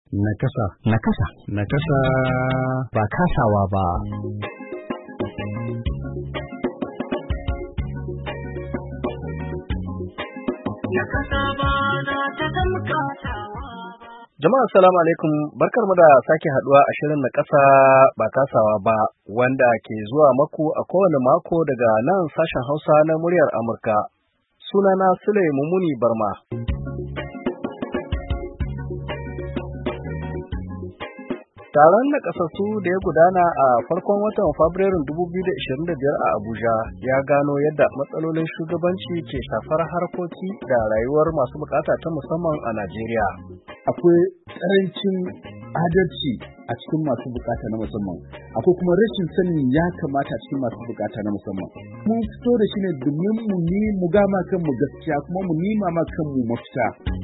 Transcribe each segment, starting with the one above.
Nakasa. Nakasa. Nakasa. Ba kasawa ba. Jama'a assalamu alaikum, barkarmu da sake haduwa a shirin na ƙasa ba kasawa ba, wanda ke zuwa maku a kowane mako daga nan sashen Hausa na muryar Amurka. Sunana Sule Mumuni Barma. Taron nakasassu da ya gudana a farkon watan Fabrairun 2025 a Abuja ya gano yadda matsalolin shugabanci ke shafar harkoki da rayuwar masu bukata ta musamman a Najeriya. Akwai ƙarancin adalci a cikin masu bukata na musamman, akwai kuma rashin sanin ya kamata a cikin masu bukata na musamman. Mun fito da shi ne domin mu gama kanmu gaskiya kuma mu nima ma kanmu mafita.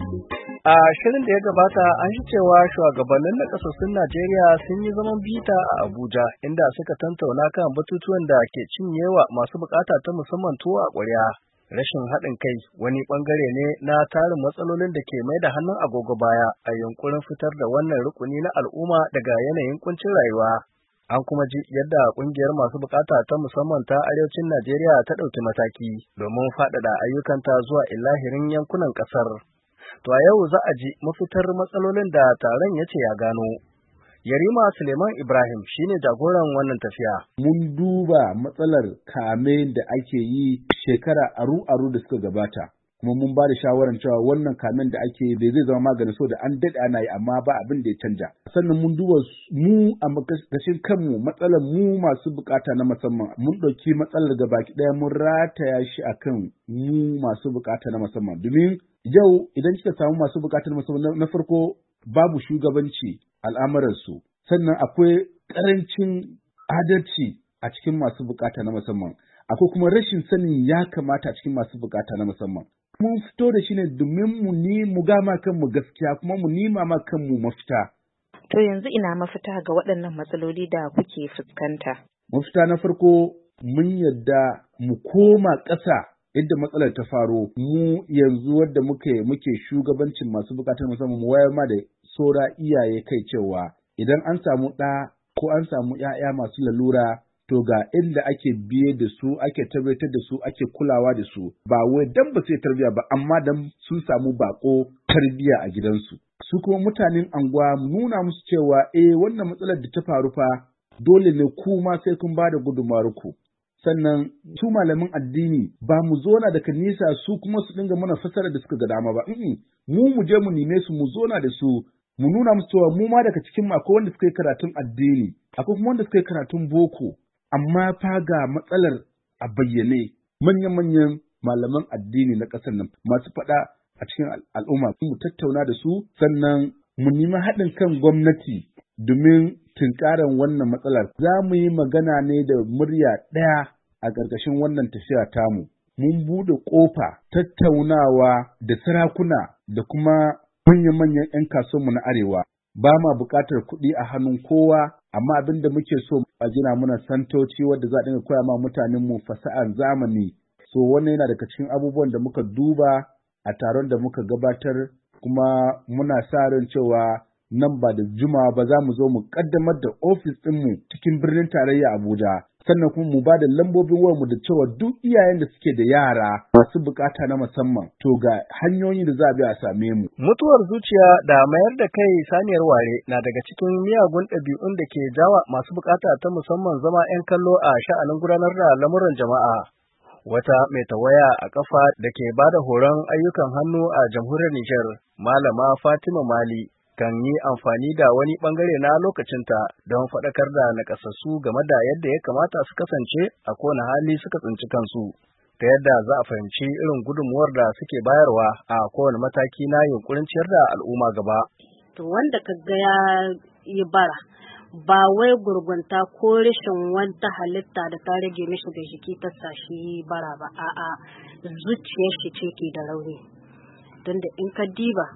A shirin da ya gabata an shi cewa shugabannin nakasassun Najeriya sun yi zaman bita a Abuja inda suka tantauna kan batutuwan da ke cinyewa masu bukata ta musamman tuwo a ƙwarya. Rashin haɗin kai wani ɓangare ne na tarin matsalolin da ke mai da hannun agogo baya a yunkurin fitar da wannan rukuni na al'umma daga yanayin kuncin rayuwa. An kuma ji yadda ƙungiyar masu bukata ta musamman ta arewacin Najeriya ta ɗauki mataki domin faɗaɗa ayyukanta zuwa ilahirin yankunan ƙasar. To a yau za a ji mafitar matsalolin da taron ya ce ya gano. Yarima Suleiman Ibrahim shine jagoran wannan tafiya. Mun duba matsalar kame da ake yi shekara aru-aru da suka gabata. Kuma mun ba da shawarar cewa wannan kamen da ake yi zai zama magani so da an daɗe ana yi amma ba abin da ya canja. Sannan mun duba mu a makashin kanmu matsalar mu masu bukata na musamman. Mun ɗauki matsalar gabaki ɗaya mun rataya shi akan mu masu bukata na musamman. Domin yau idan kika samu masu bukatar musamman na farko babu shugabanci al'amuransu, sannan akwai ƙarancin adalci a cikin masu bukata na musamman, akwai kuma rashin sanin ya kamata a cikin masu bukata na musamman. Mun fito da shi ne domin mu gama kanmu gaskiya kuma mu nima ma kanmu mafita. To yanzu ina mafita ga waɗannan matsaloli da kuke fuskanta? Mafita na farko mun yadda mu koma ƙasa yadda matsalar ta faro, mu yanzu wadda muke shugabancin masu bukatar musamman mu wayar ma da saura iyaye kai cewa idan an samu ɗa ko an samu ‘ya'ya masu lalura to ga inda ake biye da su, ake tabbatar da su, ake kulawa da su, ba wai dan ba su yi tarbiyya ba amma dan sun samu bako tarbiyya a gidansu. Su kuma mutanen anguwa nuna musu cewa wannan matsalar da ta faru fa dole ne ku ma sai kun ba da gudunmawar ku. Sannan su malamin addini ba mu zona daga nisa su kuma su dinga mana fasara da suka ga dama ba. Mu je mu nime su, mu zona da su, mu nuna musu cewa mu ma daga cikin akwai wanda suka yi karatun addini, akwai kuma wanda suka yi karatun boko, amma fa ga matsalar a bayyane. Manyan malaman addini na ƙasar nan masu faɗa a cikin al'umma mu tattauna da su, sannan mu nemi haɗin kan gwamnati domin tunkaran wannan matsalar. Za mu yi magana ne da murya ɗaya a ƙarƙashin wannan tafiya tamu. Mun buɗe ƙofa tattaunawa da sarakuna da kuma manyan 'yan kasuwanmu na Arewa. Ba ma buƙatar kuɗi a hannun kowa, amma abin da muke so a gina muna santoci wadda za a dinga koya ma mutanenmu fasahar zamani. So wannan yana daga cikin abubuwan da muka duba a taron da muka gabatar, kuma muna sa ran cewa nan ba da jumawa ba za mu zo mu kaddamar da ofis ɗinmu cikin birnin tarayya Abuja, sannan kuma mu ba da lambobin wayarmu da cewa duk iyayen da suke da yara masu bukata na musamman to ga hanyoyin da za a bi a same mu. Mutuwar zuciya da mayar da kai saniyar ware na daga cikin miyagun ɗabi'un da ke jawa masu bukata ta musamman zama 'yan kallo a sha'anin gudanar da lamuran jama'a. Wata mai tawaya a kafa da ke ba da horon ayyukan hannu a jamhuriyar Nijar, Malama Fatima Mali, kan yi amfani da wani bangare na lokacinta don faɗakar da nakasassu game da yadda ya kamata su kasance a kowane hali suka tsinci kansu, ta yadda za a fahimci irin gudunmuwar da suke bayarwa a kowane mataki na yunkurin ciyar da al'umma gaba. To wanda ka ga ya yi bara, ba wai gurgunta ko rashin wata halitta da ta rage mishi da jiki ta sashi bara ba, a'a zuciyar shi ce ke da rauni. Don da in ka diba,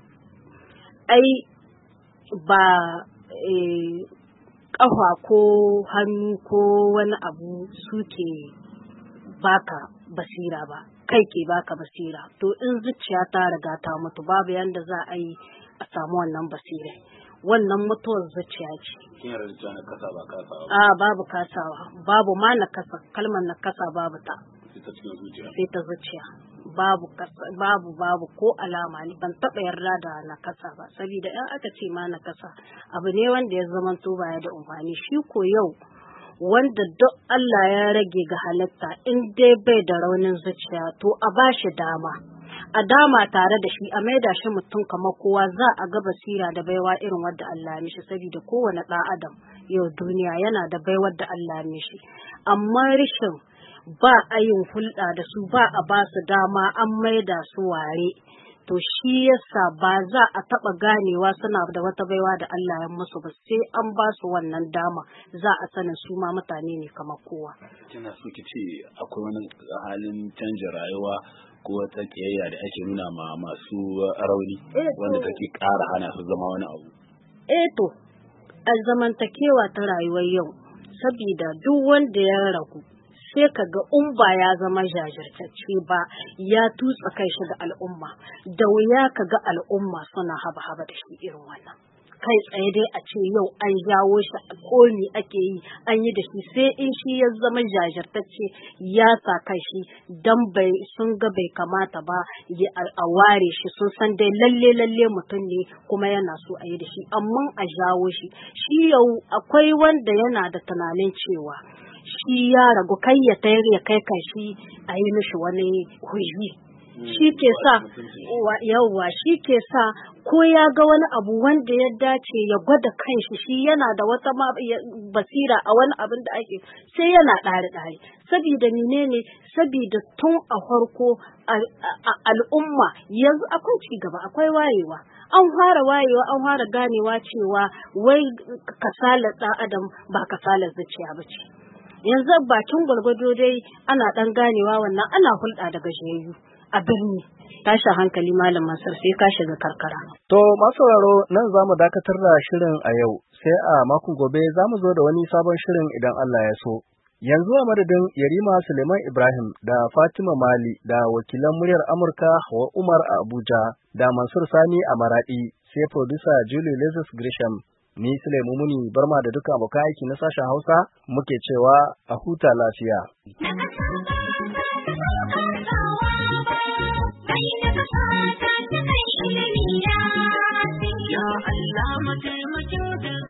ai ba ƙafa ko hannu ko wani abu suke baka basira ba, kai ke baka basira. To in zuciya ta riga ta mutu babu yanda za a yi a samu wannan basira. wannan mutuwar zuciya ce. Kin yarda da na kasa ba kasawa? Babu kasawa, babu ma na kasa, kalmar na kasa babu ta. Sai ta cikin zuciya. Sai ta zuciya. Babu ko alama ne, ban taɓa yarda da na kasa ba, saboda in aka ce ma na kasa abu ne wanda ya zama to baya da amfani. Shi ko yau wanda duk Allah ya rage ga halitta in dai bai da raunin zuciya to a bashi dama, a dama tare da shi, a maida shi mutum kamar kowa, za a ga basira da baiwa irin wadda Allah ya mishi, saboda kowane ɗan adam yau duniya yana da baiwar da Allah ya mishi, amma rishin ba a yin hulɗa da su, ba a ba su dama, an maida su ware. To shi yasa ba za a taɓa ganewa suna da wata baiwa da Allah ya musu ba, sai an ba su wannan dama za a sanin su ma mutane ne kamar kowa. Kina so ki ce akwai wani halin canja rayuwa ko wata kiyayya da ake nuna ma masu rauni wanda take ƙara hana su zama wani abu? To a zamantakewa ta rayuwar yau, saboda duk wanda ya ragu sai ka ga ba ya zama jajirtacce ba, ya tutsa kai shi da al'umma, da wuya ka ga al'umma suna haba-haba da shi irin wannan. Kai tsaye dai a ce yau an jawo shi a komi ake yi an yi da shi, sai in shi ya zama jajirtacce ya sa kai shi dan sun ga bai kamata ba a ware shi, sun san dai lalle mutum ne kuma yana so a yi da shi, amma a jawo shi yau akwai wanda yana da tunanin cewa shi ya ragu kai ya tayar ya kai shi a yi mishi wani huji. Shi ke sa shi ke sa ko ya ga wani abu wanda ya dace ya gwada kanshi, shi yana da wata basira a wani abin da ake, sai yana ɗari saboda menene, saboda tun a farko al'umma yanzu akwai ci gaba, akwai wayewa, an fara wayewa, an fara ganewa cewa wai kasalar ɗan adam ba kasalar zuciya ba ce. Yanzu bakin gwargwado dai ana ɗan ganewa wannan, ana hulɗa da gajiyayyu a birni. Tashin hankali Malam Mansur sai ka shiga karkara. To masu sauraro nan za mu dakatar da shirin a yau, sai a makon gobe za mu zo da wani sabon shirin idan Allah ya so. Yanzu a madadin Yarima Suleiman Ibrahim da Fatima Mali da wakilan muryar Amurka Hawa Umar a Abuja da Mansur Sani a Maradi, sai producer Julie Lazarus Grisham. Ni Sulaimu Muni Barma da duka abokan aiki na sashen Hausa muke cewa a huta lafiya. Ya Allah